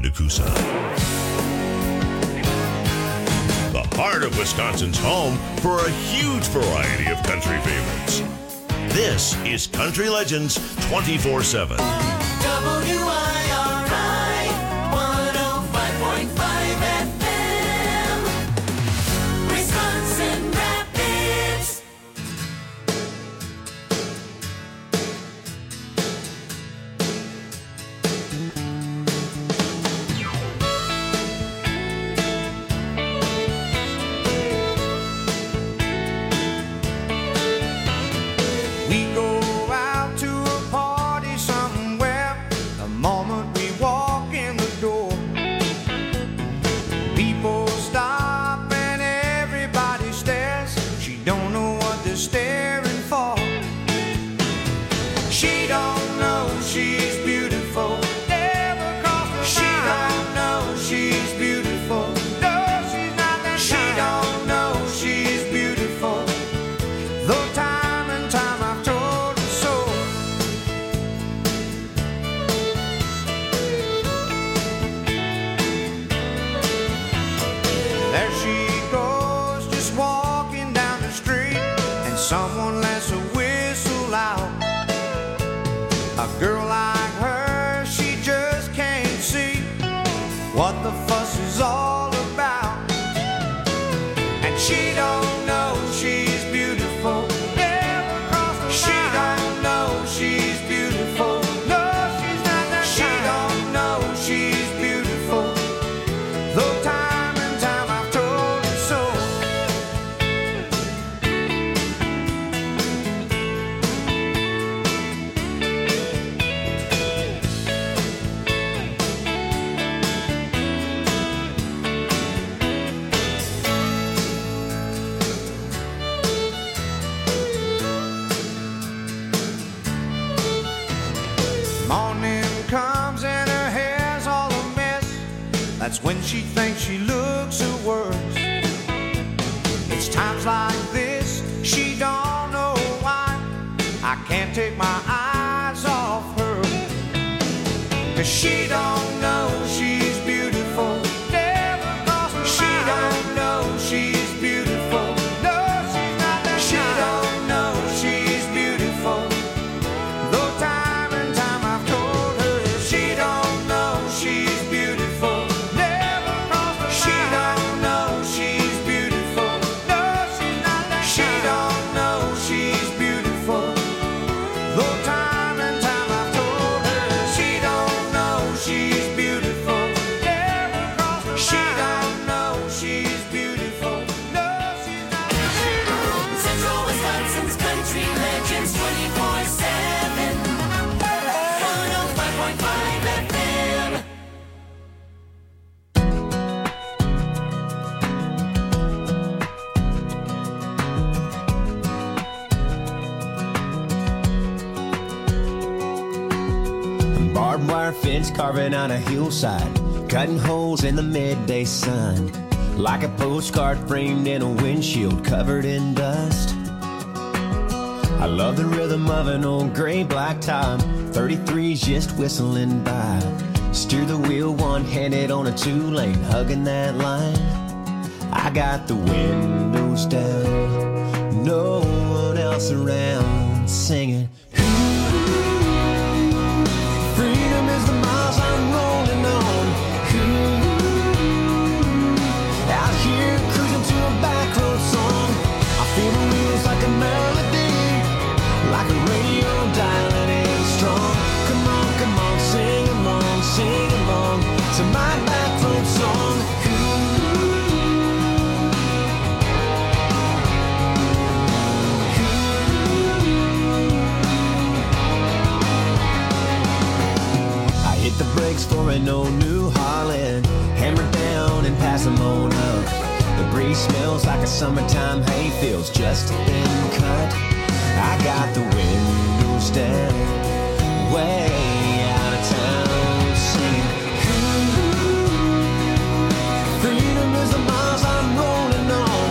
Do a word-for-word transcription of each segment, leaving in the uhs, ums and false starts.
into Coosa. The heart of Wisconsin's home for a huge variety of country favorites. This is Country Legends twenty-four seven. W I R I one oh five point five F M, Wisconsin Rapids. We go out to a party somewhere the moment we walk in the door. People stop and everybody stares. She don't know what they're staring for. She don't know she's beautiful. Never crossed her She don't know she's beautiful. No, she's not that She kind. Don't know she's beautiful. Though time and time I've told her so. There she goes, just walking down the street, and someone lets a whistle out. A girl like her, she just can't see what the fuss is all about. And she don't know she's beautiful. Never crossed her She don't know she's beautiful. No, she's not that She kind. Don't know she's beautiful. Though time and time I've told her so. Morning comes and her hair's all a mess. That's when she thinks she looks her worst. It's times like this she don't know why I can't take my eyes off her. 'Cause she don't know she's beautiful. Never crossed her She mind. Don't know she's beautiful. No, she's not that She kind. Don't know she's beautiful. Though time and time I've told her she don't know she's beautiful. Never crossed her She mind. Don't know she's beautiful. No, she's not that She kind. Don't know she's beautiful. Though time and time I've told her she don't know she's beautiful. Never crossed her She mind. Don't know she's beautiful. No, she's not that kind. Central Wisconsin's Country Legends twenty-four seven, one oh five point five F M. Barbed wire fence carving on a hillside, cutting holes in the midday sun, like a postcard framed in a windshield covered in dust. I love the rhythm of an old gray black top, thirty-threes just whistling by. Steer the wheel one-handed on a two-lane, hugging that line. I got the windows down, no one else around, singing. Freedom is the miles I'm rolling on. Out here cruising to a back road song. I feel the wheels like a melody, like a radio dialing in strong. Come on, come on, sing along, sing along to my back road song. Hit the brakes for an old New Holland, hammer down and pass them on up. The breeze smells like a summertime hay feels just a thin cut. I got the windows down, way out of town, singing. Freedom is the miles I'm rolling on.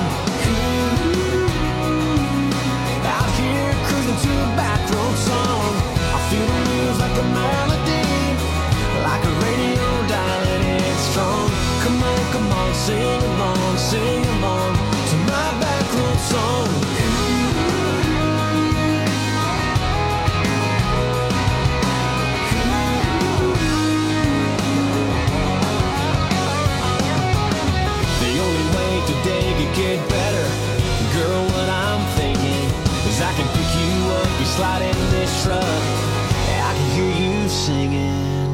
Out here cruising to a back road song. I feel the wheels like a melody, like a radio dialing slide in this truck, yeah, I can hear you singing.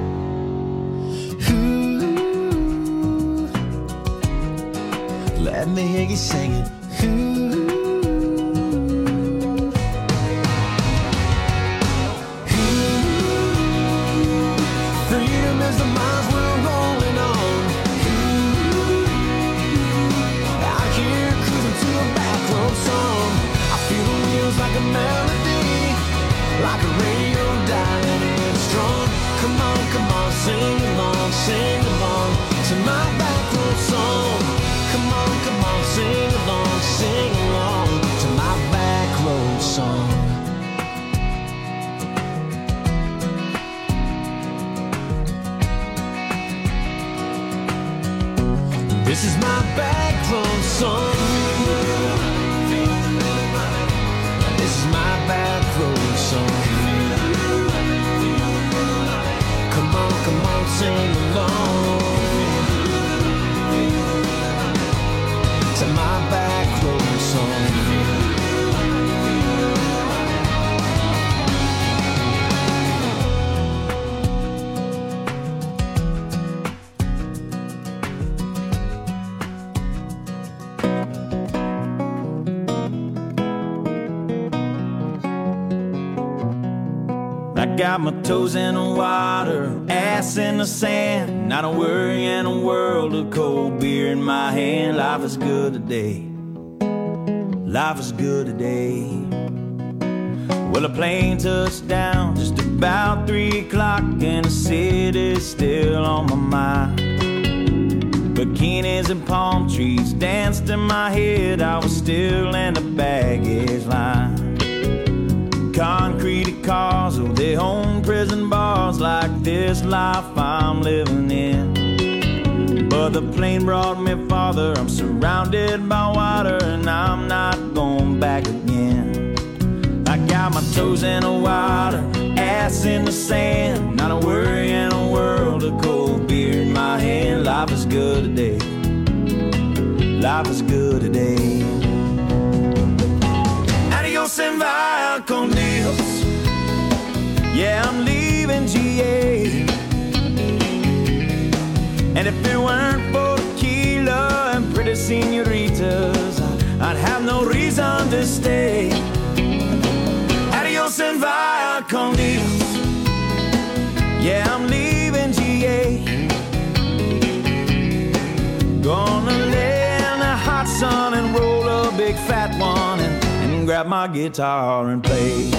Ooh, let me hear you singing. Ooh. Like a melody, like a radio dialing in strong. Come on, come on, sing along, sing along to my back road song. Come on, come on, sing along, sing along to my back road song. This is my back road song. This is my back road song. Come on, come on, sing along to my back road song. Got my toes in the water, ass in the sand. Not a worry in a world of cold beer in my hand. Life is good today. Life is good today. Well, a plane touched down just about three o'clock, and the city's still on my mind. Bikinis and palm trees danced in my head. I was still in the baggage line. Concrete cars, oh, they own prison bars. Like this life I'm living in. But the plane brought me farther. I'm surrounded by water, and I'm not going back again. I got my toes in the water, ass in the sand. Not a worry in a world of cold beer in my hand. Life is good today. Life is good today. Adios and vaya con Dios. Yeah, I'm leaving G A. And if it weren't for tequila and pretty senoritas, I'd have no reason to stay. Adios and vaya con Dios. Yeah, I'm leaving G A. Gonna lay in the hot sun and roll a big fat one and, and grab my guitar and play.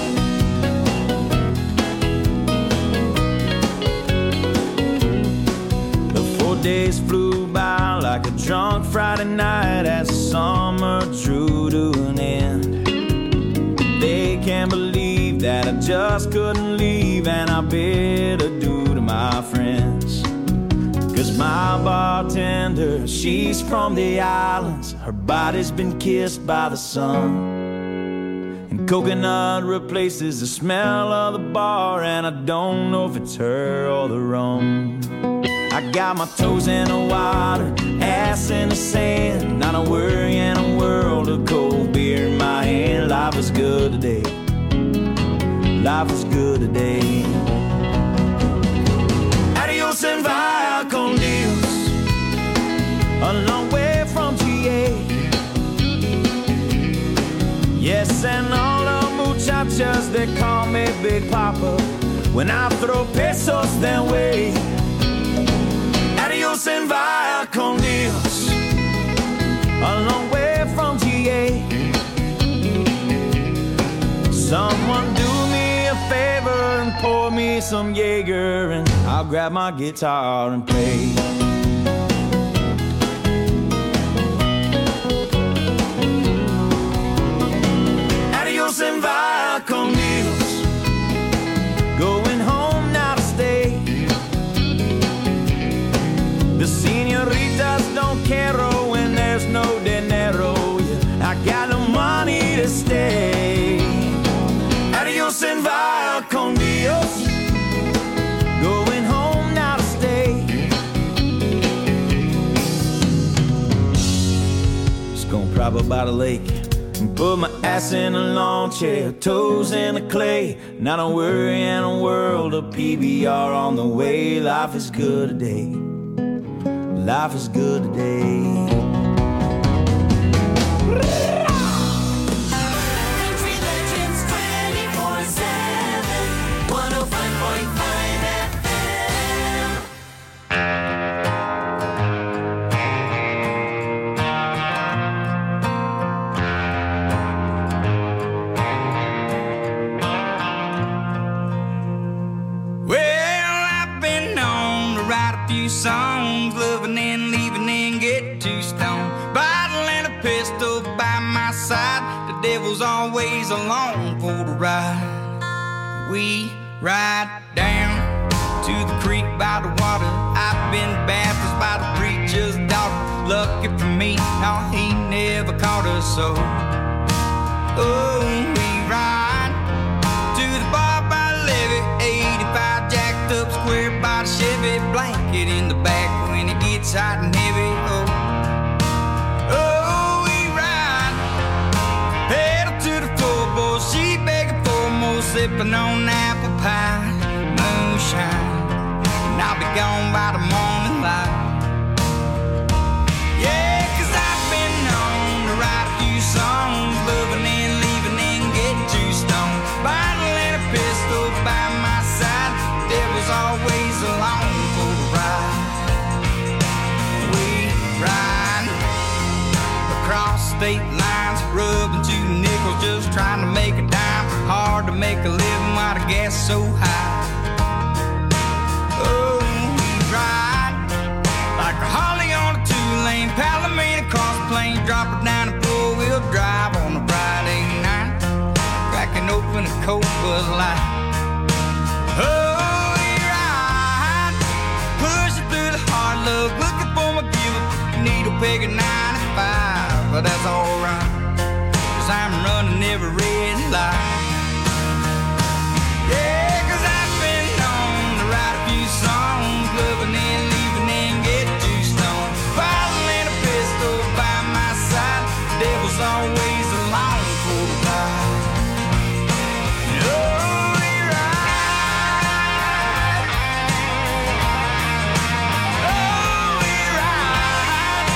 Days flew by like a drunk Friday night as summer drew to an end. They can't believe that I just couldn't leave, and I bid adieu to my friends. Cause my bartender, she's from the islands. Her body's been kissed by the sun, and coconut replaces the smell of the bar, and I don't know if it's her or the rum. I got my toes in the water, ass in the sand. Not a worry in a world of cold beer in my hand. Life is good today. Life is good today. Adios and vaya con Dios. A long way from G A. Yes, and all the muchachas, they call me Big Papa when I throw pesos their way. Adios and vaya con Dios. A long way from G A. Someone do me a favor and pour me some Jaeger, and I'll grab my guitar and play. Adios and vaya con Dios. Going home now to stay. The senoritas don't care when there's no dinero. Yeah, I got no money to stay. Adios and vaya con Dios. Going home now to stay. Just gonna prop up by the lake, Put my ass in a lawn chair, toes in the clay. Not a worry in a world of P B R on the way. Life is good today. Life is good today. Country Legends twenty-four seven, one oh five point five F M. Well, I've been known to write a few songs, loving and leaving and get too stoned. Bottle and a pistol by my side, the devil's always along for the ride. We ride down to the creek by the water. I've been baptized by the preacher's daughter. Lucky for me, no, he never caught us so. Oh, we ride to the bar by the levee, eighty-five jacked up square by the Chevy, blanket in the back when it gets hot and heavy. Oh, oh, we ride, pedal to the floorboard, she begging for more, sipping on apple pie, moonshine, and I'll be gone by the morning light. Yeah, 'cause I've been known to write a few songs, loving and leaving and get too stoned. Bottle and a pistol by my side, devil's always along for the ride. We ride across state lines, rubbing two nickels, just trying to make a dime. Hard to make a living while the gas is so high. Oh, we ride like a Harley on a two-lane Palomino cross plane, drop it down a four-wheel drive on a Friday night, cracking open a cold Bud Light. Oh, we ride, pushing through the hard luck, looking for my give-up needle peg at ninety-five, but that's alright, 'cause I'm running every red light. Yeah, 'cause I've been known to write a few songs, loving and leaving and get too stoned. Bottle and a pistol by my side, devil's always along for the ride. Oh, we ride. Oh, we ride.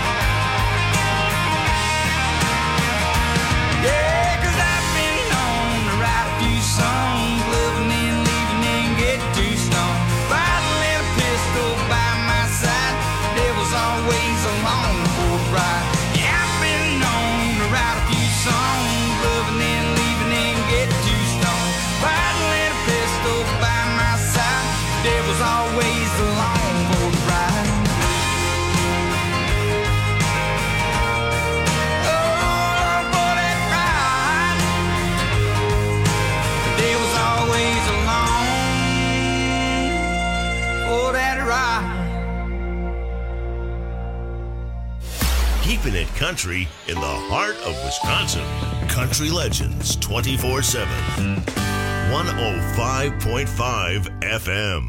Yeah, 'cause I've been known to write a few songs, loving and leaving and get too stoned. Bottle and a pistol by my side, devil's always along for the ride. Yeah, I've been known to write a few songs, loving and leaving and get too stoned. Bottle and a pistol by my side, devil's always along for the ride. Oh, for that ride, the devil's always along for that ride. Keeping it country in the heart of Wisconsin. Country Legends twenty-four seven. one oh five point five F M.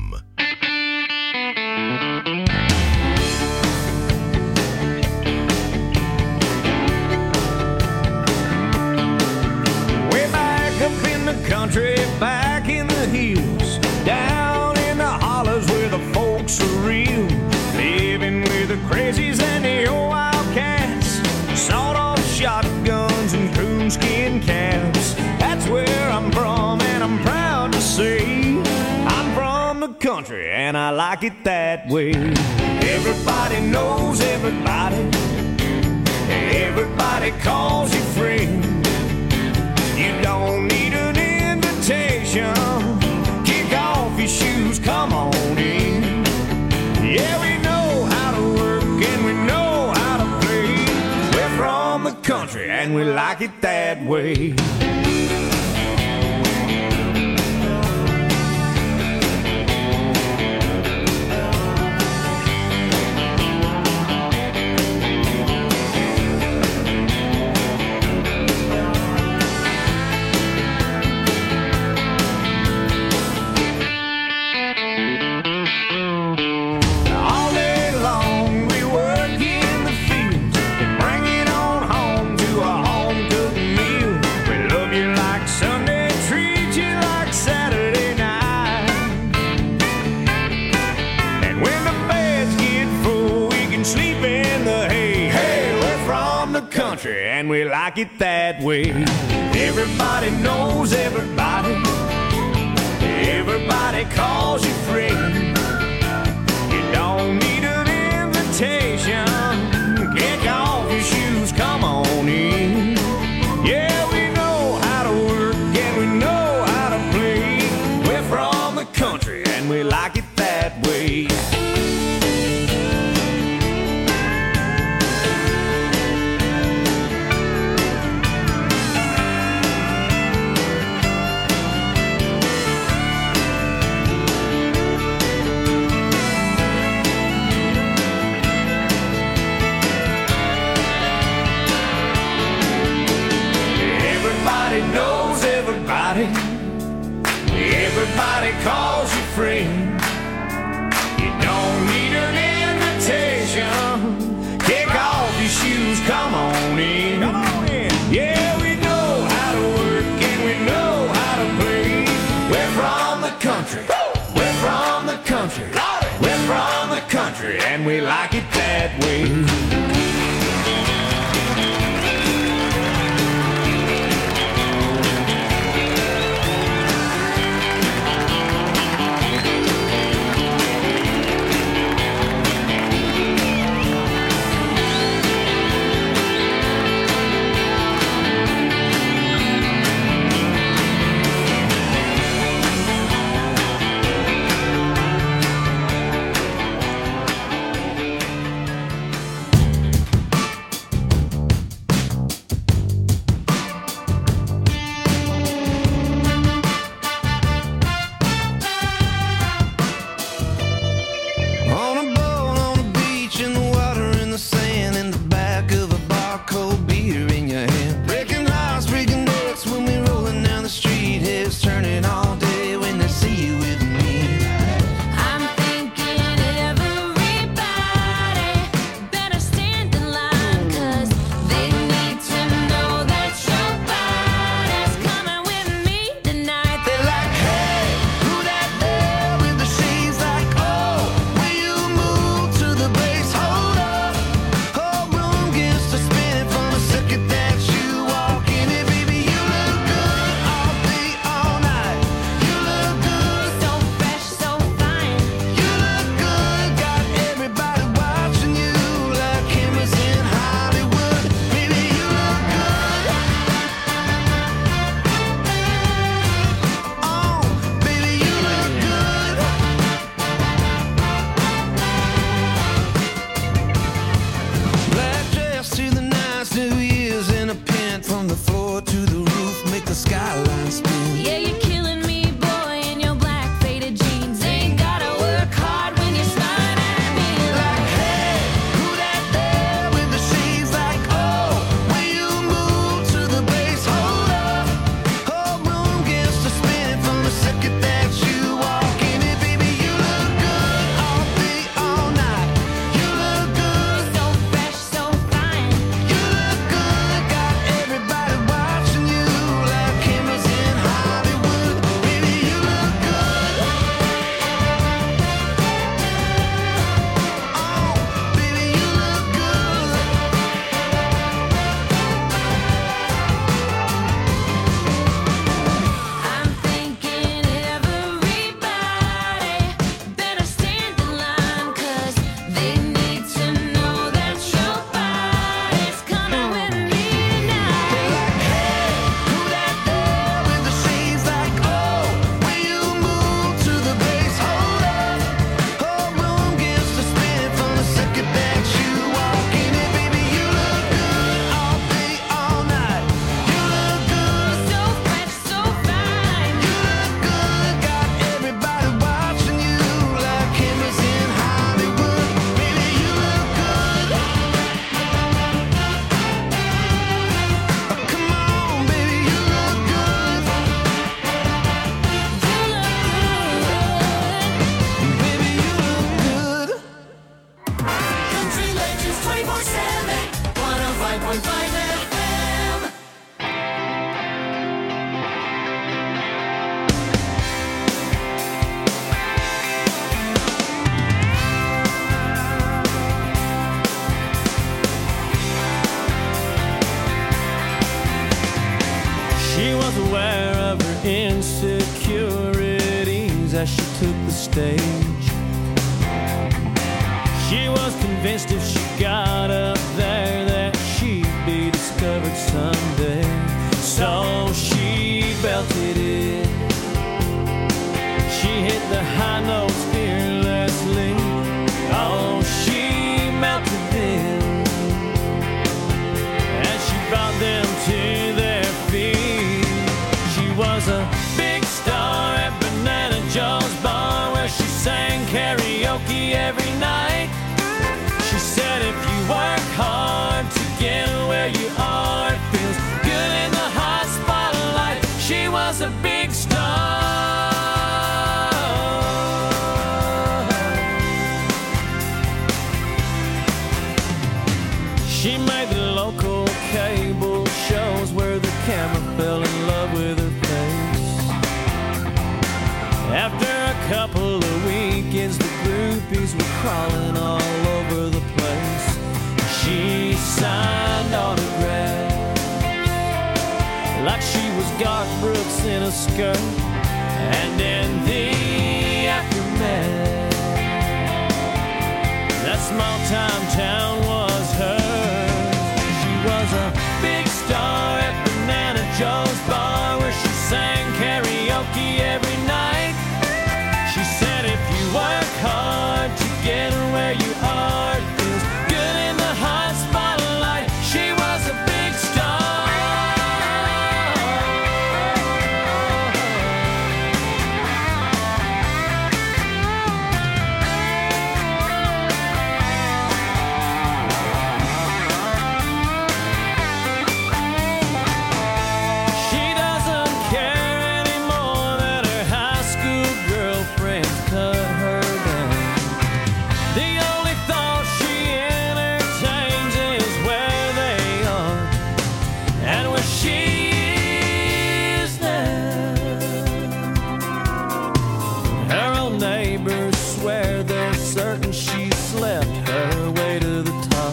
Way back up in the country, back in the hills, down in the hollers where the folks are real, living with the crazies and the old wildcats, sawed-off shotguns and coonskin caps. That's where I'm from, and I'm proud to say I'm from the country, and I like it that way. Everybody knows everybody, everybody calls you friend. You don't need an invitation, kick off your shoes, come on in. Yeah, we know how to work and we know how to play. We're from the country and we like it that way. All day long we work in the fields and bring it on home to a home like it that way. Everybody knows everybody. Everybody calls you friend. You don't need an invitation. Kick off your shoes, come on in. Yeah, we know how to work and we know how to play. We're from the country and we like it that way. Knows everybody. Everybody calls you friend. You don't need an invitation. Kick off your shoes, come on in. Come on in. Yeah, we know how to work and we know how to play. We're from the country. We're from the country. We're from the country and we like it that way. She was aware of her insecurities as she took the stage. She was convinced if she got up there that she'd be discovered someday. So she belted it. She hit the high notes fearlessly. Oh, she melted them as she brought them to their feet. She was a big star at Banana Joe's bar where she sang karaoke every night. She said if you work hard to get where you are, it feels good in the hot spotlight. She was a big star. She made the local cable shows where the camera fell in love with her face. After a couple of weekends, the groupies were crawling all over the place. She signed autographs like she was Garth Brooks in a skirt. And in the aftermath, that small-time town was hers. She was a big star at Banana Joe's bar where she sang karaoke every night. She said if you work hard to get where you are, it feels good in the hot spotlight. She was a big star. She doesn't care anymore that her high school girlfriends cut her down. The only thought she entertains is where they are and where she is now. Her own neighbors swear they're certain she slept her way to the top.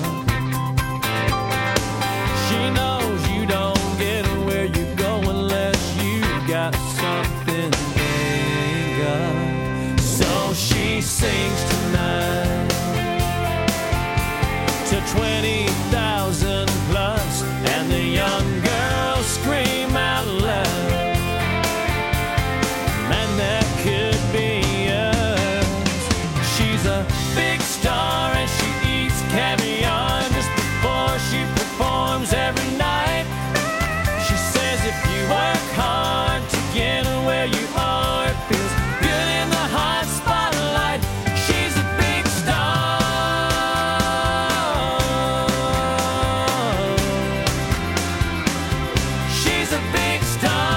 She knows you don't get where you go unless you got something they ain't got. So she sings tonight to twenty thousand plus, and the young girls scream out loud, man, that could be us. She's a big star and she eats caviar just before she performs every night. She says if you work hard to get where you are, it feels good in the hot spotlight. She's a big star. She's a big star.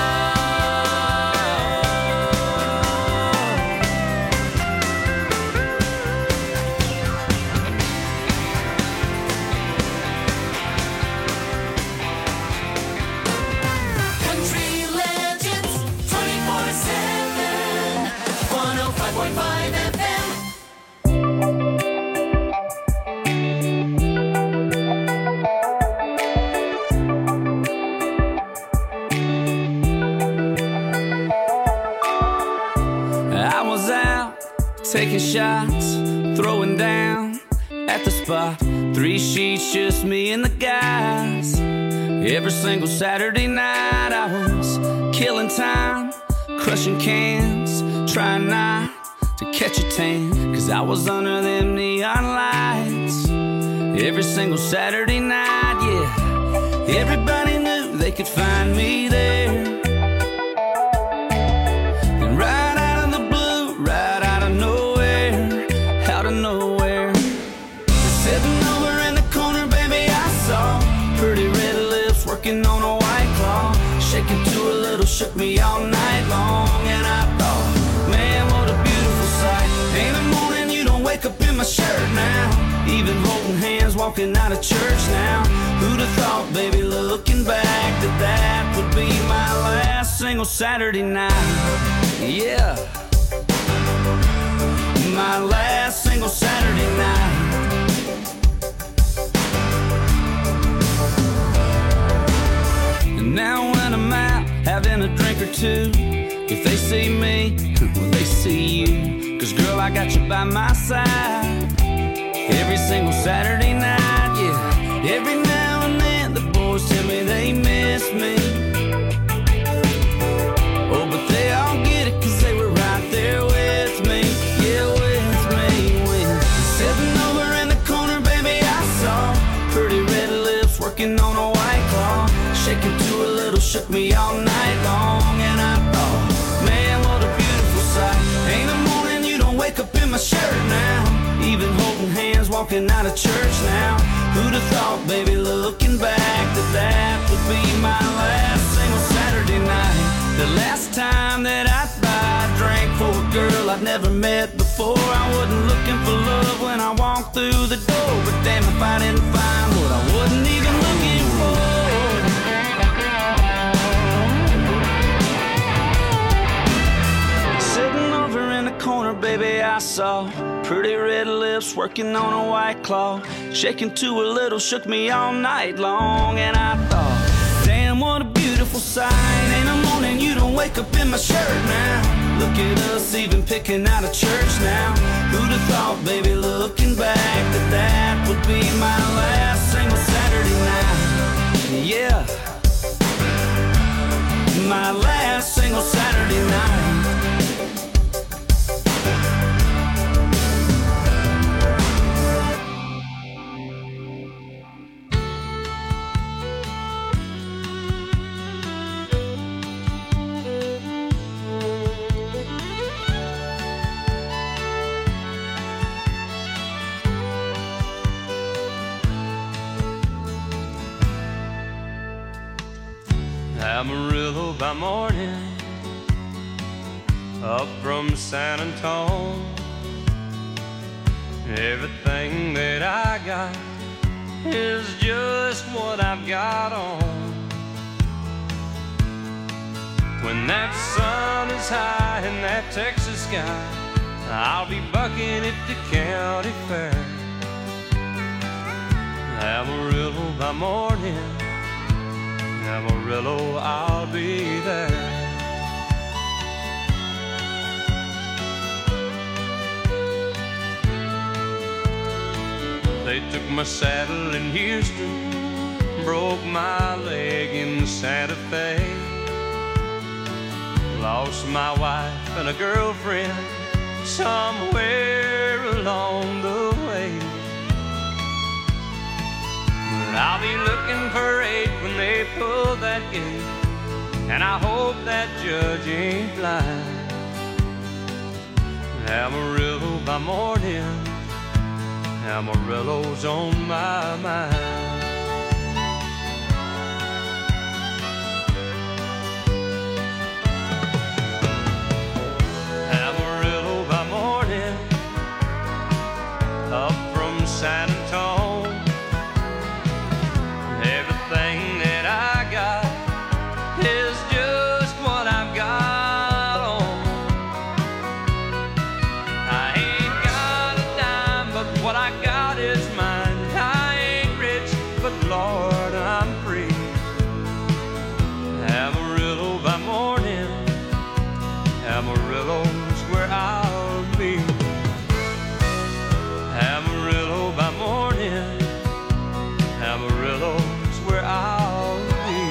Country Legends twenty-four seven, one oh five point five F M. I was out taking shots, throwing down at the spot. Three sheets, just me and the guys. Every single Saturday night I was killing time, crushing cans, trying not to catch a tan, cause I was under them neon lights. Every single Saturday night, yeah. Everybody knew they could find me there. And right out of the blue, right out of nowhere, out of nowhere, sitting over in the corner, baby, I saw pretty red lips working on a white claw, shaking to a little, shook me all night long. And I thought, man, what a beautiful sight. In the morning you don't wake up in my shirt now, even holding hands walking out of church now. Who'd have thought, baby, looking back, that that would be my last single Saturday night. Yeah, my last single Saturday night. And now when I'm out a drink or two. If they see me, will they see you? Cause girl, I got you by my side every single Saturday night, yeah. Every now and then the boys tell me they miss me. Oh, but they all get it cause they were right there with me. Yeah, with me, with sitting over in the corner, baby, I saw pretty red lips working on a white claw, shaking to a little, shook me all night long. And I thought, man, what a beautiful sight. Ain't a morning you don't wake up in my shirt now, even holding hands walking out of church now. Who'd have thought, baby, looking back, that that would be my last single Saturday night. The last time that I'd buy a drink for a girl I'd never met before. I wasn't looking for love when I walked through the door, but damn if I didn't find what I wasn't even looking for. Sitting over in the corner, baby, I saw pretty red lips working on a white claw, shaking to a little, shook me all night long. And I thought, damn, what a beautiful sight. Ain't a morning you don't wake up in my shirt now. Look at us even picking out of church now. Who'd have thought, baby, looking back, that that would be my last single Saturday night. Yeah, my last single Saturday night. Amarillo by morning, up from San Antone. Everything that I got is just what I've got on. When that sun is high in that Texas sky, I'll be bucking at the county fair. Amarillo by morning, Amarillo, I'll be there. They took my saddle in Houston, broke my leg in Santa Fe, lost my wife and a girlfriend somewhere along the way. I'll be looking for eight when they pull that gate, and I hope that judge ain't blind. Amarillo by morning, Amarillo's on my mind. Amarillo by morning, up from San Antone. Everything that I got is just what I've got on. I ain't got a dime, but what I got is mine. I ain't rich, but Lord, I'm free. Amarillo by morning, Amarillo's where I'll be. Amarillo by morning, Amarillo where I'll be.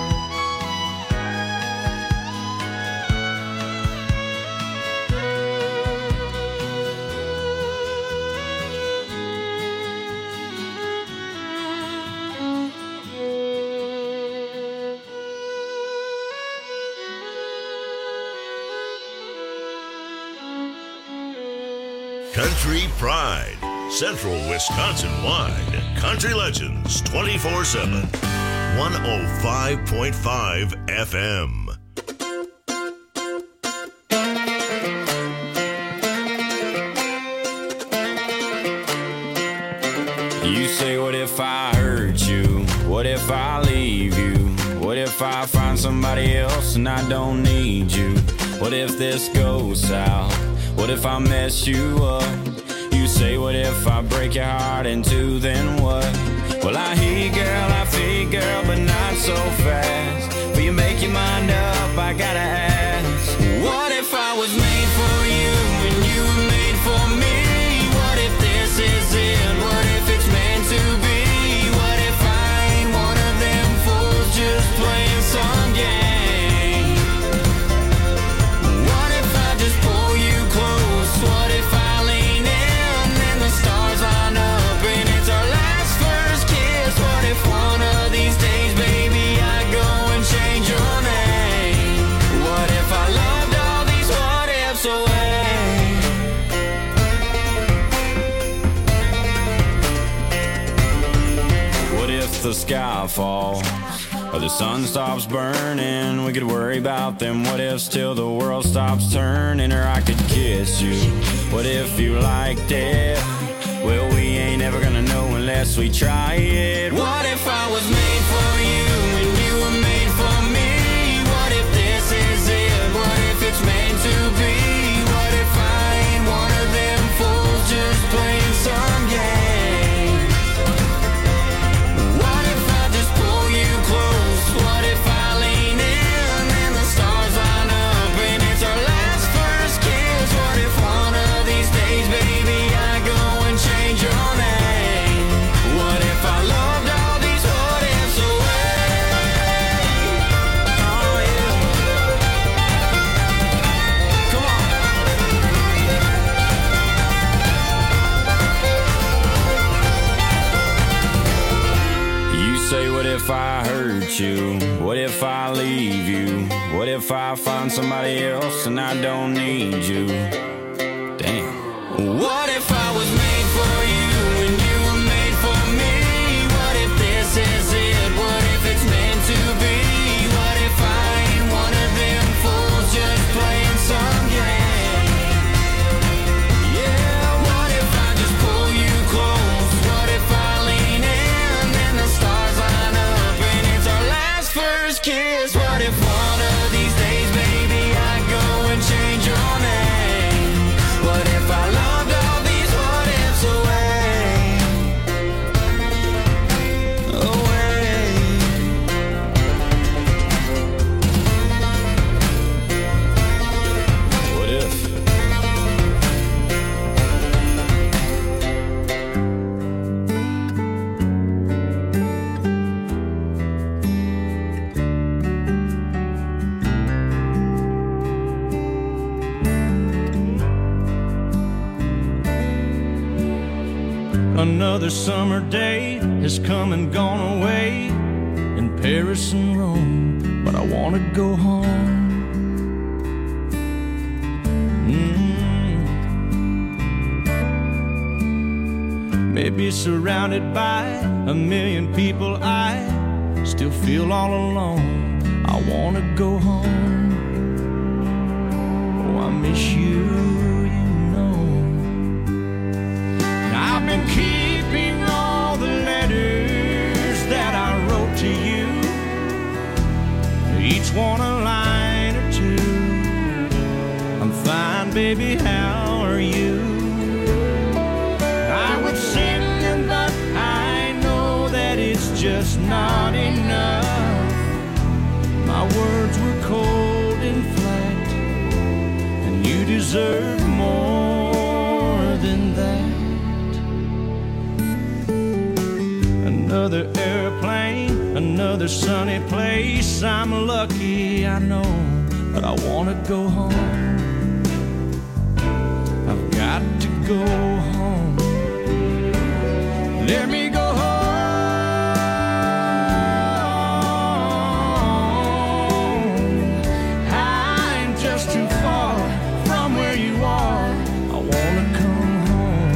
Country Pride, Central Wisconsin-wide. Country Legends twenty-four seven. one oh five point five F M. You say, what if I hurt you? What if I leave you? What if I find somebody else and I don't need you? What if this goes south? What if I mess you up? You say, what if I break your heart in two, then what? Well, I hear you, girl, I feel you, girl, but not so fast. Will you make your mind up? I sky falls or the sun stops burning. We could worry about them what ifs till the world stops turning. Or I could kiss you, what if you liked it? Well, we ain't ever gonna know unless we try it. What if I was made for you and you were made for me? What if this is it? What if it's meant to be? What if I ain't one of them fools just playing some game? What if I just pull you close? What if I lean in and the stars line up and it's our last first kiss? What if one of these days, baby, I go and change your name? What if I loved all these what ifs away? Oh yeah. Come on. You say, what if I hurt you? What if I leave you? What if I find somebody else and I don't need you? Damn. What if I was made for you and you were made for me? What if this is it? What if it's meant to be? What if I ain't one of them fools just playing some game? Yeah, what if I just pull you close? What if I lean in and the stars line up and it's our last first kiss? What if one of these days, baby, I go and change your name? What if I loved all these what ifs away? Away. What if? Another summer day has come and gone away in Paris and Rome, but I want to go home. Mm. Maybe surrounded by a million people, I still feel all alone. I want to go home. Oh, I miss you. I've been keeping all the letters that I wrote to you, each one a line or two. I'm fine, baby, how are you? I would sing them, but I know that it's just not enough. My words were cold and flat, and you deserve more than that. Another airplane, another sunny place. I'm lucky, I know, but I want to go home. I've got to go home. Let me go home. I'm just too far from where you are. I want to come home.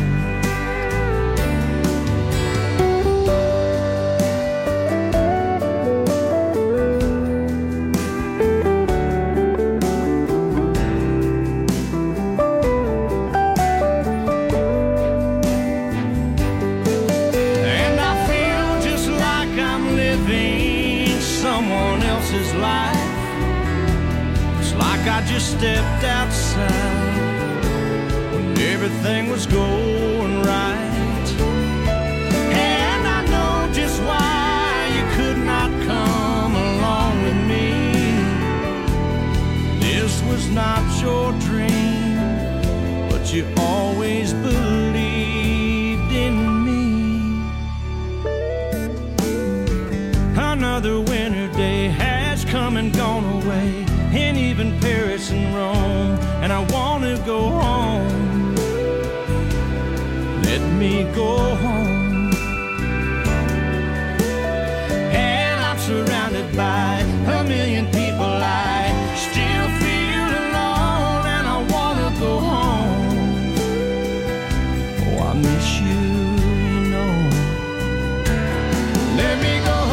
I just stepped outside when everything was going right, and I know just why you could not come along with me. This was not your dream, but you always believed in me. Another winter day has come and gone away, and even Paris and Rome, and I want to go home. Let me go home. And I'm surrounded by a million people. I still feel alone, and I want to go home. Oh, I miss you, you know. Let me go home.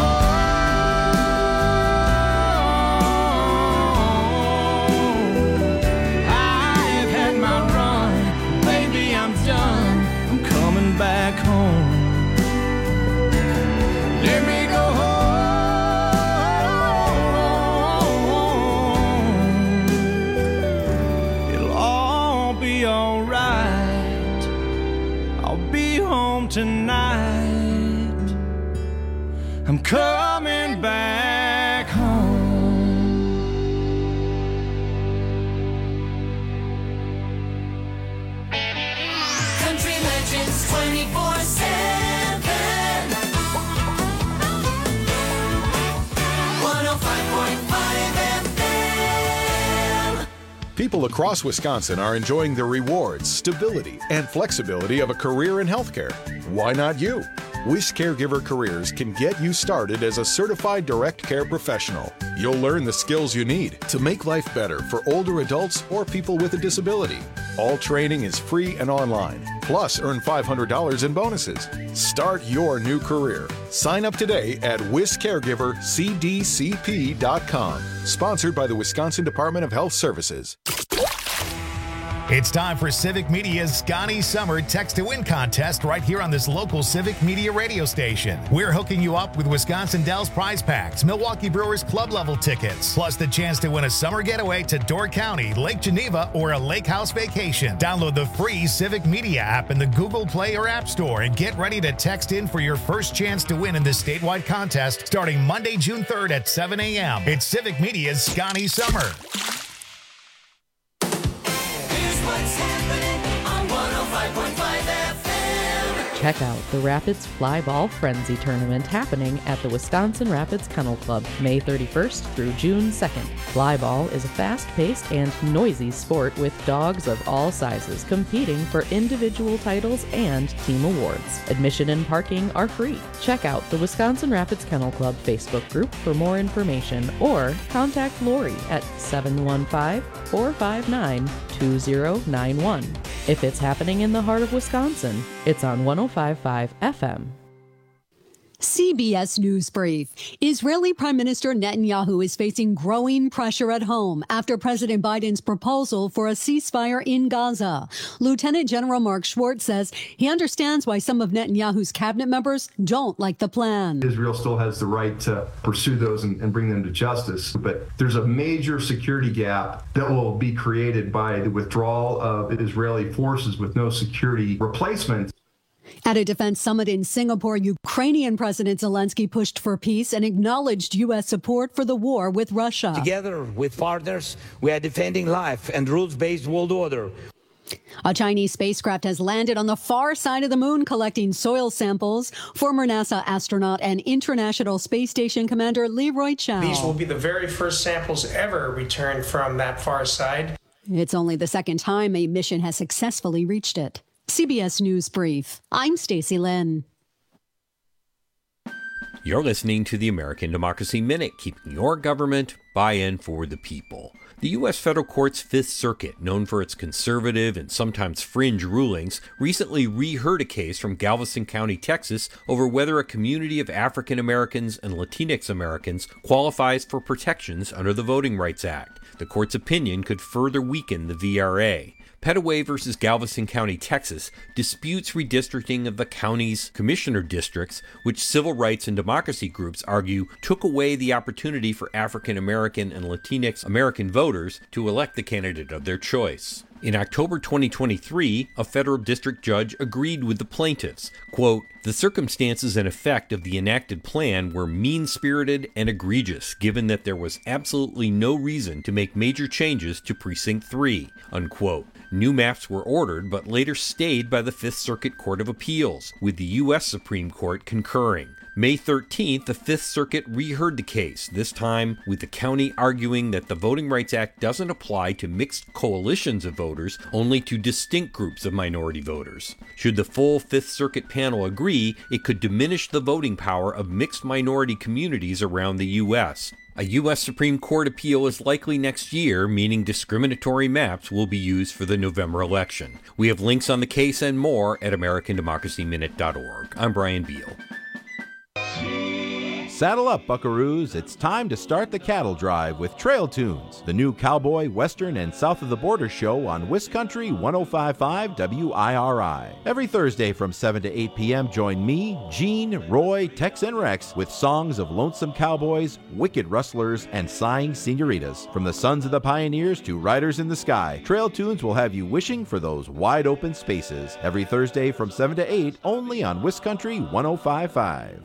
People across Wisconsin are enjoying the rewards, stability, and flexibility of a career in healthcare. Why not you? Wish Caregiver Careers can get you started as a certified direct care professional. You'll learn the skills you need to make life better for older adults or people with a disability. All training is free and online. Plus, earn five hundred dollars in bonuses. Start your new career. Sign up today at wis caregiver c d c p dot com. Sponsored by the Wisconsin Department of Health Services. It's time for Civic Media's Scotty Summer Text to Win contest right here on this local Civic Media radio station. We're hooking you up with Wisconsin Dells prize packs, Milwaukee Brewers club level tickets, plus the chance to win a summer getaway to Door County, Lake Geneva, or a lake house vacation. Download the free Civic Media app in the Google Play or App Store and get ready to text in for your first chance to win in this statewide contest starting Monday, June third at seven a.m. It's Civic Media's Scotty Summer. What's happening on one oh five point five F M? Check out the Rapids Fly Ball Frenzy Tournament happening at the Wisconsin Rapids Kennel Club May thirty-first through June second. Fly ball is a fast-paced and noisy sport with dogs of all sizes competing for individual titles and team awards. Admission and parking are free. Check out the Wisconsin Rapids Kennel Club Facebook group for more information or contact Lori at seven one five, four five nine, two zero nine one. If it's happening in the heart of Wisconsin, it's on one oh five point five F M. C B S News Brief. Israeli Prime Minister Netanyahu is facing growing pressure at home after President Biden's proposal for a ceasefire in Gaza. Lieutenant General Mark Schwartz says he understands why some of Netanyahu's cabinet members don't like the plan. Israel still has the right to pursue those and, and bring them to justice, but there's a major security gap that will be created by the withdrawal of Israeli forces with no security replacement. At a defense summit in Singapore, Ukrainian President Zelensky pushed for peace and acknowledged U S support for the war with Russia. Together with partners, we are defending life and rules-based world order. A Chinese spacecraft has landed on the far side of the moon collecting soil samples. Former NASA astronaut and International Space Station Commander Leroy Chiao. These will be the very first samples ever returned from that far side. It's only the second time a mission has successfully reached it. C B S News Brief. I'm Stacey Lynn. You're listening to the American Democracy Minute, keeping your government buy-in for the people. The U S Federal Court's Fifth Circuit, known for its conservative and sometimes fringe rulings, recently reheard a case from Galveston County, Texas, over whether a community of African Americans and Latinx Americans qualifies for protections under the Voting Rights Act. The court's opinion could further weaken the V R A. Pettaway versus Galveston County, Texas, disputes redistricting of the county's commissioner districts, which civil rights and democracy groups argue took away the opportunity for African American and Latinx American voters to elect the candidate of their choice. In October twenty twenty-three, a federal district judge agreed with the plaintiffs. Quote, "The circumstances and effect of the enacted plan were mean-spirited and egregious, given that there was absolutely no reason to make major changes to Precinct three, unquote. New maps were ordered, but later stayed by the Fifth Circuit Court of Appeals, with the U S Supreme Court concurring. May thirteenth, the Fifth Circuit reheard the case, this time with the county arguing that the Voting Rights Act doesn't apply to mixed coalitions of voters, only to distinct groups of minority voters. Should the full Fifth Circuit panel agree, it could diminish the voting power of mixed minority communities around the U S. A U S Supreme Court appeal is likely next year, meaning discriminatory maps will be used for the November election. We have links on the case and more at American Democracy Minute dot org. I'm Brian Beal. Saddle up, buckaroos. It's time to start the cattle drive with Trail Tunes, the new cowboy, western, and south of the border show on Wiscountry one oh five point five W I R I. Every Thursday from seven to eight p.m., join me, Gene, Roy, Tex, and Rex with songs of lonesome cowboys, wicked rustlers, and sighing senoritas. From the sons of the pioneers to riders in the sky, Trail Tunes will have you wishing for those wide open spaces. Every Thursday from seven to eight, only on Wiscountry one oh five point five.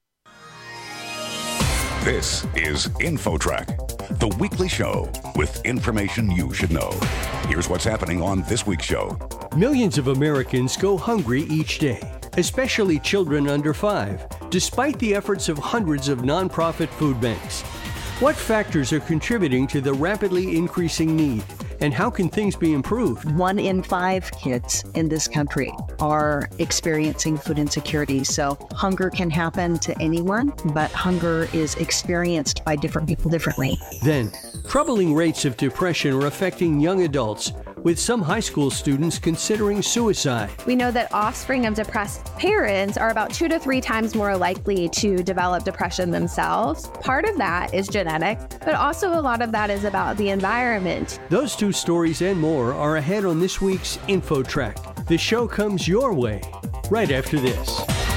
This is InfoTrack, the weekly show with information you should know. Here's what's happening on this week's show. Millions of Americans go hungry each day, especially children under five, despite the efforts of hundreds of nonprofit food banks. What factors are contributing to the rapidly increasing need? and how can things be improved? One in five kids in this country are experiencing food insecurity. So hunger can happen to anyone, but hunger is experienced by different people differently. Then, troubling rates of depression are affecting young adults, with some high school students considering suicide. We know that offspring of depressed parents are about two to three times more likely to develop depression themselves. Part of that is genetic, but also a lot of that is about the environment. Those two stories and more are ahead on this week's InfoTrack. The show comes your way right after this.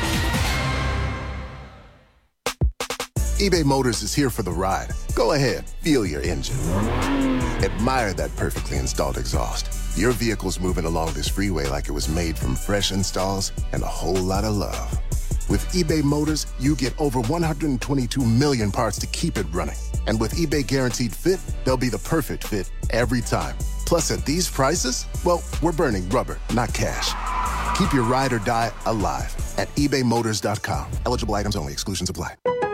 eBay Motors is here for the ride. Go ahead, feel your engine. Admire that perfectly installed exhaust. Your vehicle's moving along this freeway like it was made from fresh installs and a whole lot of love. With eBay Motors, you get over one hundred twenty-two million parts to keep it running. And with eBay Guaranteed Fit, they'll be the perfect fit every time. Plus, at these prices, well, we're burning rubber, not cash. Keep your ride or die alive at ebay motors dot com. Eligible items only. Exclusions apply.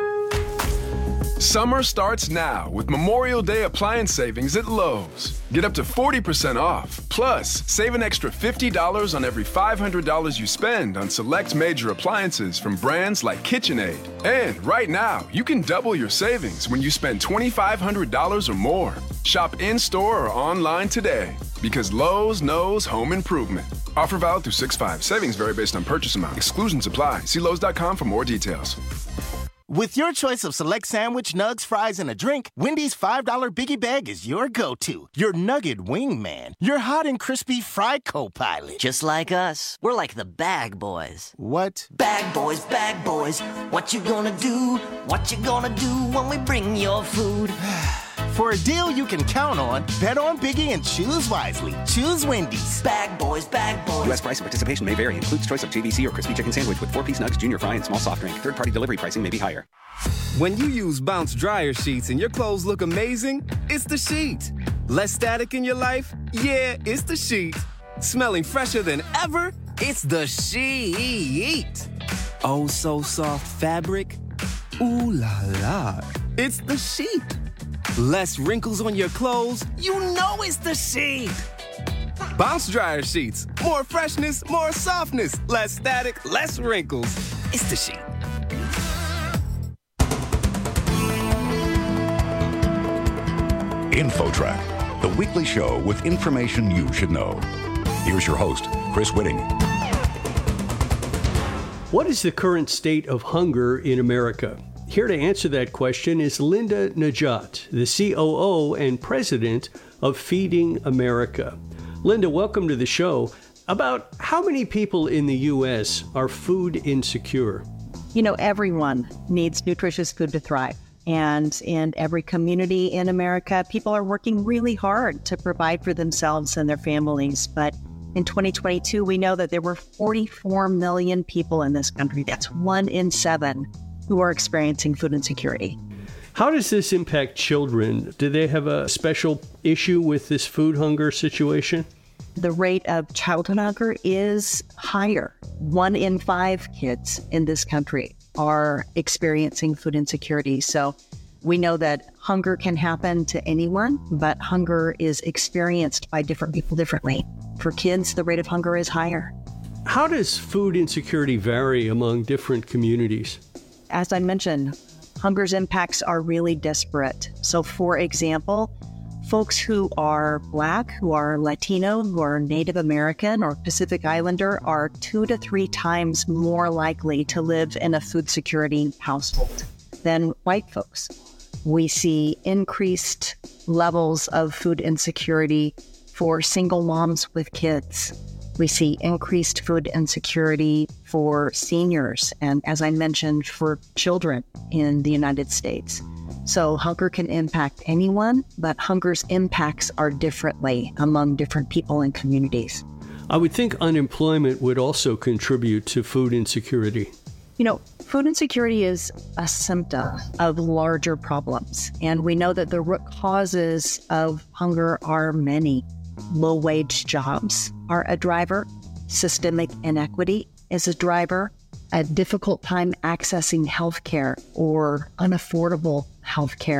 Summer starts now with Memorial Day appliance savings at Lowe's. Get up to forty percent off. Plus, save an extra fifty dollars on every five hundred dollars you spend on select major appliances from brands like KitchenAid. And right now, you can double your savings when you spend twenty-five hundred dollars or more. Shop in-store or online today, because Lowe's knows home improvement. Offer valid through six five. Savings vary based on purchase amount. Exclusions apply. See Lowe's dot com for more details. With your choice of select sandwich, nugs, fries, and a drink, Wendy's five dollar Biggie Bag is your go-to. Your nugget wingman. Your hot and crispy fry co-pilot. Just like us. We're like the bag boys. What? Bag boys, bag boys. What you gonna do? What you gonna do when we bring your food? For a deal you can count on, bet on Biggie and choose wisely. Choose Wendy's. Bag boys, bag boys. U S price and participation may vary. Includes choice of J V C or crispy chicken sandwich with four-piece nugs, junior fry, and small soft drink. Third-party delivery pricing may be higher. When you use Bounce dryer sheets and your clothes look amazing, it's the sheet. Less static in your life? Yeah, it's the sheet. Smelling fresher than ever? It's the sheet. Oh, so soft fabric? Ooh la la. It's the sheet. Less wrinkles on your clothes? You know it's the sheet. Bounce dryer sheets. More freshness, more softness. Less static, less wrinkles. It's the sheet. InfoTrack, the weekly show with information you should know. Here's your host, Chris Whitting. What is the current state of hunger in America? Here to answer that question is Linda Najat, the C O O and president of Feeding America. Linda, welcome to the show. About how many people in the U S are food insecure? You know, everyone needs nutritious food to thrive. And in every community in America, people are working really hard to provide for themselves and their families. But in twenty twenty-two, we know that there were forty-four million people in this country. That's one in seven who are experiencing food insecurity. How does this impact children? Do they have a special issue with this food hunger situation? The rate of childhood hunger is higher. One in five kids in this country are experiencing food insecurity. So we know that hunger can happen to anyone, but hunger is experienced by different people differently. For kids, the rate of hunger is higher. How does food insecurity vary among different communities? As I mentioned, hunger's impacts are really disparate. So for example, folks who are Black, who are Latino, who are Native American or Pacific Islander are two to three times more likely to live in a food security household than white folks. We see increased levels of food insecurity for single moms with kids. We see increased food insecurity for seniors and, as I mentioned, for children in the United States. So hunger can impact anyone, but hunger's impacts are differently among different people and communities. I would think unemployment would also contribute to food insecurity. You know, food insecurity is a symptom of larger problems, and we know that the root causes of hunger are many. Low-wage jobs are a driver. Systemic inequity is a driver. A difficult time accessing health care or unaffordable health care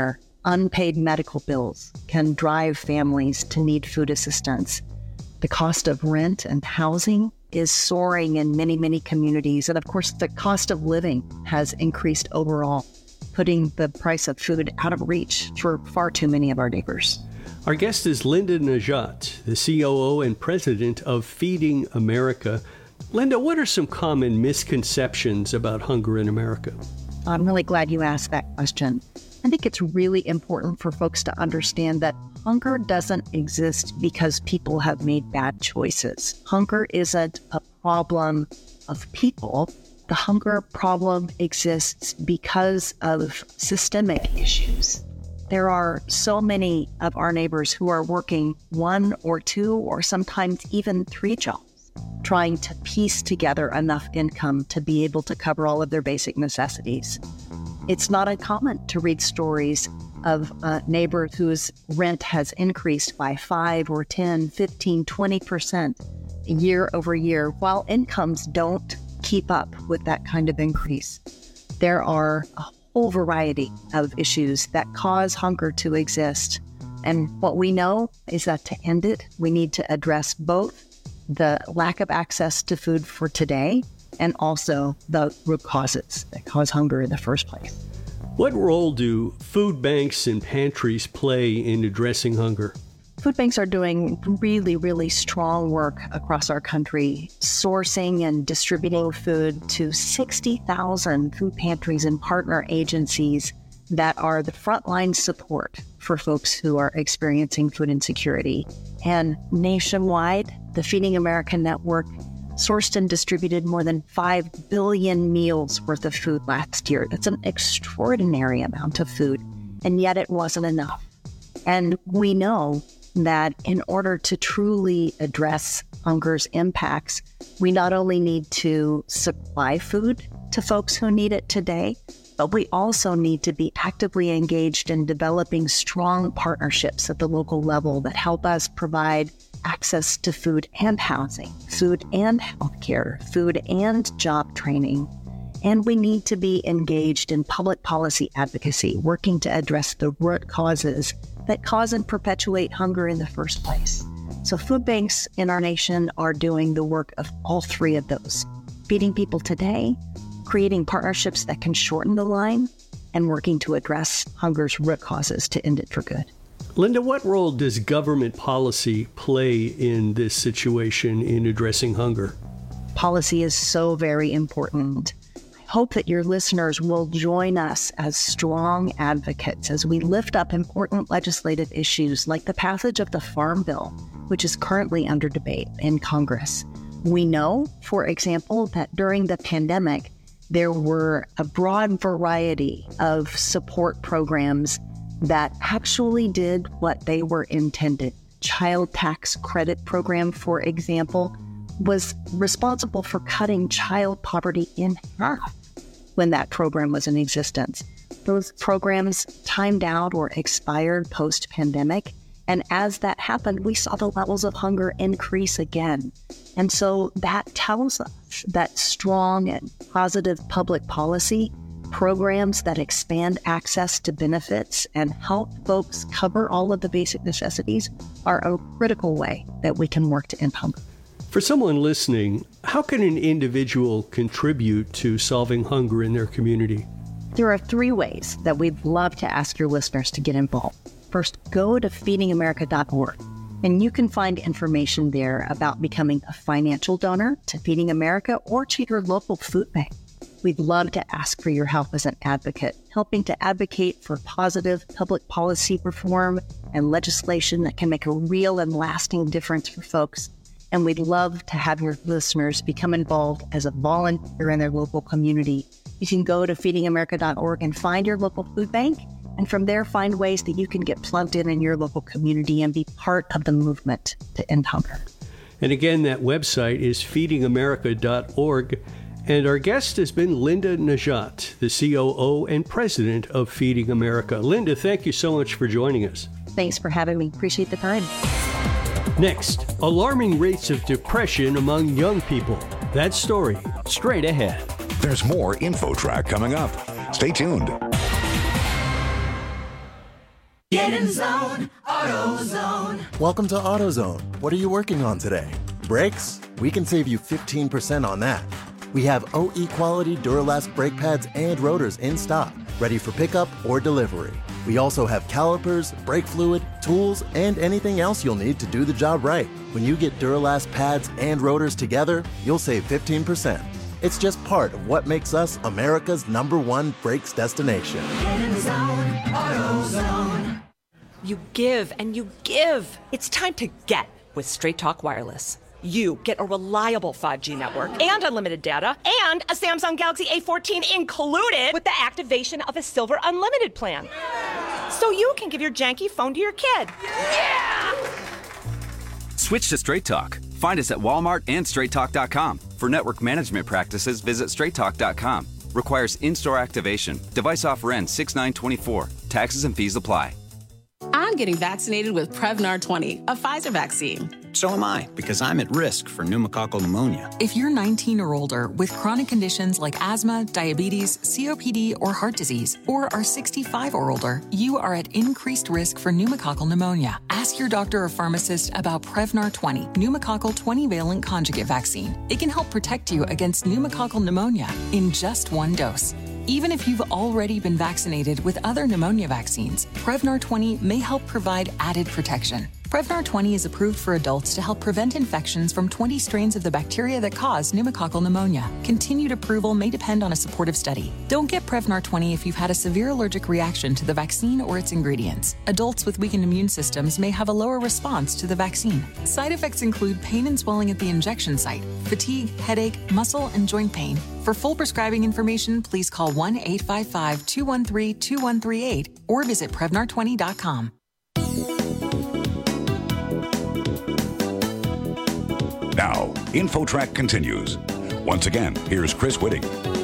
unpaid medical bills can drive families to need food assistance. The cost of rent and housing is soaring in many, many communities. And of course, the cost of living has increased overall, putting the price of food out of reach for far too many of our neighbors. Our guest is Linda Najat, the C O O and president of Feeding America. Linda, what are some common misconceptions about hunger in America? I'm really glad you asked that question. I think it's really important for folks to understand that hunger doesn't exist because people have made bad choices. Hunger isn't a problem of people. The hunger problem exists because of systemic issues. There are so many of our neighbors who are working one or two or sometimes even three jobs, trying to piece together enough income to be able to cover all of their basic necessities. It's not uncommon to read stories of a neighbor whose rent has increased by five or ten, fifteen, twenty percent year over year, while incomes don't keep up with that kind of increase. There are a whole variety of issues that cause hunger to exist. And what we know is that to end it, we need to address both the lack of access to food for today and also the root causes that cause hunger in the first place. What role do food banks and pantries play in addressing hunger? Food banks are doing really, really strong work across our country, sourcing and distributing food to sixty thousand food pantries and partner agencies that are the frontline support for folks who are experiencing food insecurity. And nationwide, the Feeding America Network sourced and distributed more than five billion meals worth of food last year. That's an extraordinary amount of food, and yet it wasn't enough. And we know that in order to truly address hunger's impacts, we not only need to supply food to folks who need it today, but we also need to be actively engaged in developing strong partnerships at the local level that help us provide access to food and housing, food and healthcare, food and job training. And we need to be engaged in public policy advocacy, working to address the root causes that cause and perpetuate hunger in the first place. So food banks in our nation are doing the work of all three of those: feeding people today, creating partnerships that can shorten the line, and working to address hunger's root causes to end it for good. Linda, what role does government policy play in this situation in addressing hunger? Policy is so very important. I hope that your listeners will join us as strong advocates as we lift up important legislative issues like the passage of the Farm Bill, which is currently under debate in Congress. We know, for example, that during the pandemic, there were a broad variety of support programs that actually did what they were intended. Child tax credit program, for example, was responsible for cutting child poverty in half when that program was in existence. Those programs timed out or expired post-pandemic, and as that happened, we saw the levels of hunger increase again. And so that tells us that strong and positive public policy programs that expand access to benefits and help folks cover all of the basic necessities are a critical way that we can work to end hunger. For someone listening, how can an individual contribute to solving hunger in their community? There are three ways that we'd love to ask your listeners to get involved. First, go to feeding america dot org, and you can find information there about becoming a financial donor to Feeding America or to your local food bank. We'd love to ask for your help as an advocate, helping to advocate for positive public policy reform and legislation that can make a real and lasting difference for folks. And we'd love to have your listeners become involved as a volunteer in their local community. You can go to feeding america dot org and find your local food bank, and from there find ways that you can get plugged in in your local community and be part of the movement to end hunger. And again, that website is feeding america dot org. And our guest has been Linda Najat, the C O O and president of Feeding America. Linda, thank you so much for joining us. Thanks for having me. Appreciate the time. Next, alarming rates of depression among young people. That story straight ahead. There's more InfoTrack coming up. Stay tuned. Get in the zone, AutoZone. Welcome to AutoZone. What are you working on today? Brakes? We can save you fifteen percent on that. We have O E quality Duralast brake pads and rotors in stock, ready for pickup or delivery. We also have calipers, brake fluid, tools, and anything else you'll need to do the job right. When you get Duralast pads and rotors together, you'll save fifteen percent. It's just part of what makes us America's number one brakes destination. Get in the zone, AutoZone. You give and you give. It's time to get with Straight Talk Wireless. You get a reliable five G network and unlimited data and a Samsung Galaxy A fourteen included with the activation of a Silver Unlimited plan. So you can give your janky phone to your kid. Yeah! Switch to Straight Talk. Find us at Walmart and straight talk dot com. For network management practices, visit straight talk dot com. Requires in-store activation. Device offer ends six nine twenty-four. Taxes and fees apply. I'm getting vaccinated with Prevnar twenty, a Pfizer vaccine. So am I, because I'm at risk for pneumococcal pneumonia. If you're nineteen or older with chronic conditions like asthma, diabetes, C O P D, or heart disease, or are sixty-five or older, you are at increased risk for pneumococcal pneumonia. Ask your doctor or pharmacist about Prevnar twenty, pneumococcal twenty-valent conjugate vaccine. It can help protect you against pneumococcal pneumonia in just one dose. Even if you've already been vaccinated with other pneumonia vaccines, Prevnar twenty may help provide added protection. Prevnar twenty is approved for adults to help prevent infections from twenty strains of the bacteria that cause pneumococcal pneumonia. Continued approval may depend on a supportive study. Don't get Prevnar twenty if you've had a severe allergic reaction to the vaccine or its ingredients. Adults with weakened immune systems may have a lower response to the vaccine. Side effects include pain and swelling at the injection site, fatigue, headache, muscle, and joint pain. For full prescribing information, please call one eight five five, two one three, two one three eight or visit Prevnar twenty dot com. Now, InfoTrack continues. Once again, here's Chris Whitting.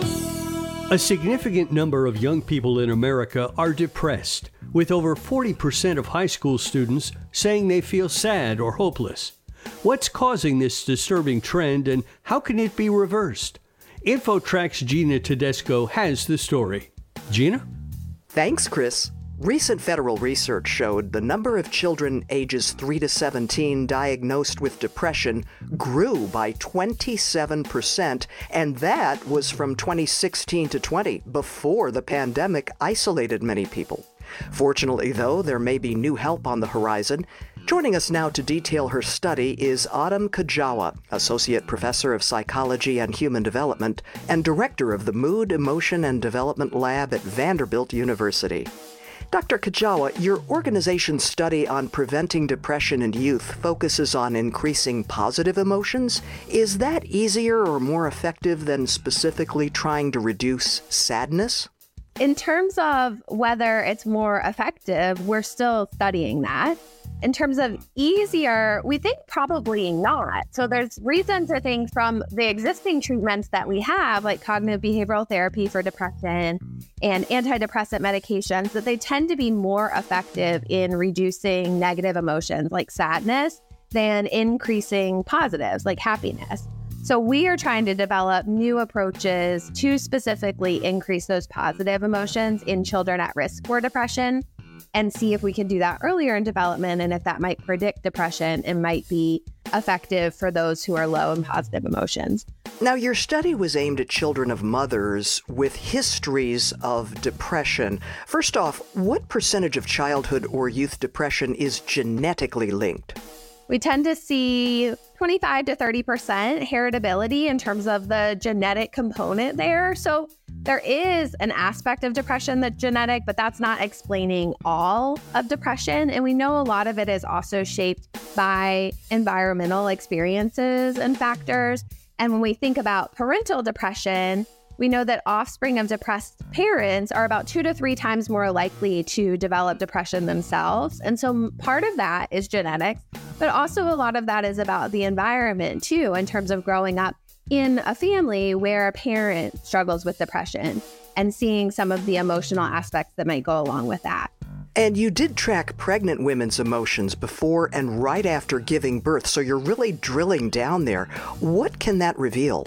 A significant number of young people in America are depressed, with over forty percent of high school students saying they feel sad or hopeless. What's causing this disturbing trend, and how can it be reversed? InfoTrack's Gina Tedesco has the story. Gina? Thanks, Chris. Recent federal research showed the number of children ages three to seventeen diagnosed with depression grew by twenty-seven percent, and that was from twenty sixteen to twenty, before the pandemic isolated many people. Fortunately, though, there may be new help on the horizon. Joining us now to detail her study is Autumn Kajawa, Associate Professor of Psychology and Human Development and Director of the Mood, Emotion, and Development Lab at Vanderbilt University. Doctor Kajawa, your organization's study on preventing depression in youth focuses on increasing positive emotions. Is that easier or more effective than specifically trying to reduce sadness? In terms of whether it's more effective, we're still studying that. In terms of easier, we think probably not. So there's reason to think from the existing treatments that we have, like cognitive behavioral therapy for depression and antidepressant medications, that they tend to be more effective in reducing negative emotions like sadness than increasing positives like happiness. So we are trying to develop new approaches to specifically increase those positive emotions in children at risk for depression, and see if we can do that earlier in development, and if that might predict depression and might be effective for those who are low in positive emotions. Now, your study was aimed at children of mothers with histories of depression. First off, what percentage of childhood or youth depression is genetically linked? We tend to see twenty-five to thirty percent heritability in terms of the genetic component there. So there is an aspect of depression that's genetic, but that's not explaining all of depression. And we know a lot of it is also shaped by environmental experiences and factors. And when we think about parental depression, we know that offspring of depressed parents are about two to three times more likely to develop depression themselves. And so part of that is genetics, but also a lot of that is about the environment too, in terms of growing up in a family where a parent struggles with depression and seeing some of the emotional aspects that might go along with that. And you did track pregnant women's emotions before and right after giving birth, so you're really drilling down there. What can that reveal?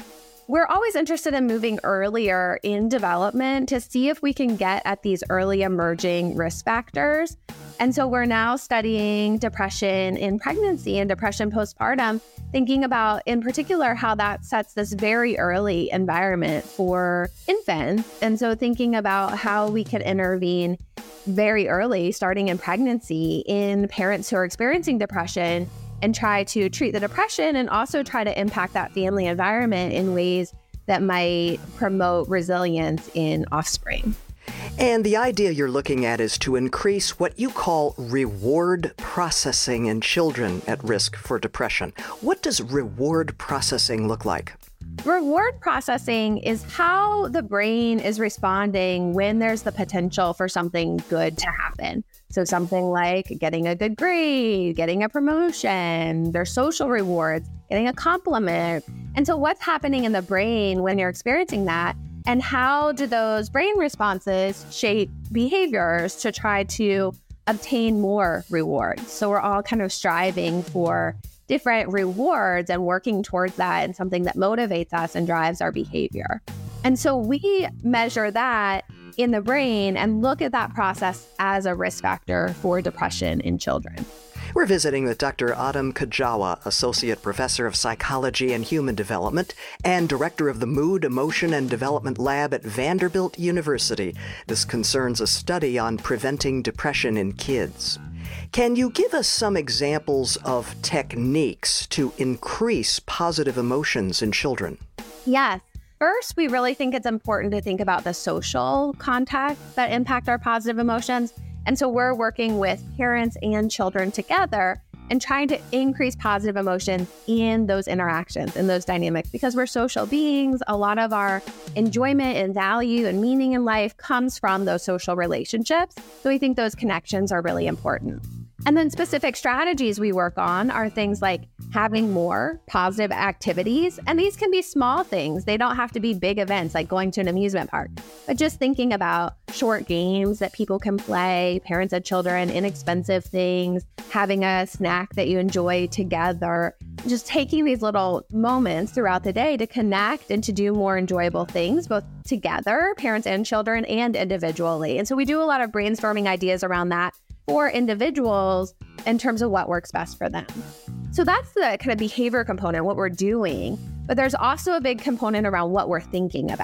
we're always interested in moving earlier in development to see if we can get at these early emerging risk factors. And so we're now studying depression in pregnancy and depression postpartum, thinking about in particular how that sets this very early environment for infants. And so thinking about how we could intervene very early, starting in pregnancy, in parents who are experiencing depression, and try to treat the depression and also try to impact that family environment in ways that might promote resilience in offspring. And the idea you're looking at is to increase what you call reward processing in children at risk for depression. What does reward processing look like? Reward processing is how the brain is responding when there's the potential for something good to happen. So something like getting a good grade, getting a promotion, their social rewards, getting a compliment. And so what's happening in the brain when you're experiencing that? And how do those brain responses shape behaviors to try to obtain more rewards? So we're all kind of striving for different rewards and working towards that and something that motivates us and drives our behavior. And so we measure that in the brain and look at that process as a risk factor for depression in children. We're visiting with Doctor Autumn Kajawa, Associate Professor of Psychology and Human Development and Director of the Mood, Emotion, and Development Lab at Vanderbilt University. This concerns a study on preventing depression in kids. Can you give us some examples of techniques to increase positive emotions in children? Yes. First, we really think it's important to think about the social contexts that impact our positive emotions. And so we're working with parents and children together and trying to increase positive emotions in those interactions, in those dynamics, because we're social beings. A lot of our enjoyment and value and meaning in life comes from those social relationships. So we think those connections are really important. And then specific strategies we work on are things like having more positive activities. And these can be small things. They don't have to be big events like going to an amusement park, but just thinking about short games that people can play, parents and children, inexpensive things, having a snack that you enjoy together, just taking these little moments throughout the day to connect and to do more enjoyable things, both together, parents and children, and individually. And so we do a lot of brainstorming ideas around that for individuals in terms of what works best for them. So that's the kind of behavior component, what we're doing. But there's also a big component around what we're thinking about.